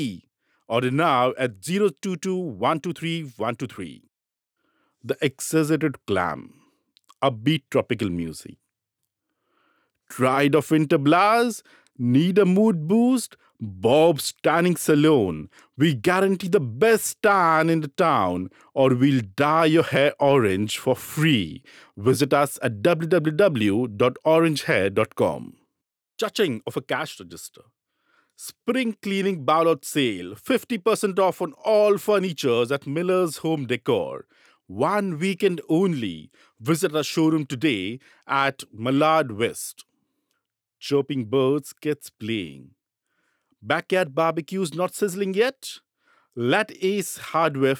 Order now at 022 123 123. The Exaggerated Clam, upbeat tropical music. Tired of winter blast? Need a mood boost? Bob's Tanning Salon. We guarantee the best tan in the town, or we'll dye your hair orange for free. Visit us at www.orangehair.com. Touching of a cash register. Spring cleaning bowl-out sale. 50% off on all furnitures at Miller's Home Decor. One weekend only. Visit our showroom today at Mallard West. Chirping birds, kids playing. Backyard barbecues not sizzling yet? Let Ace Hardware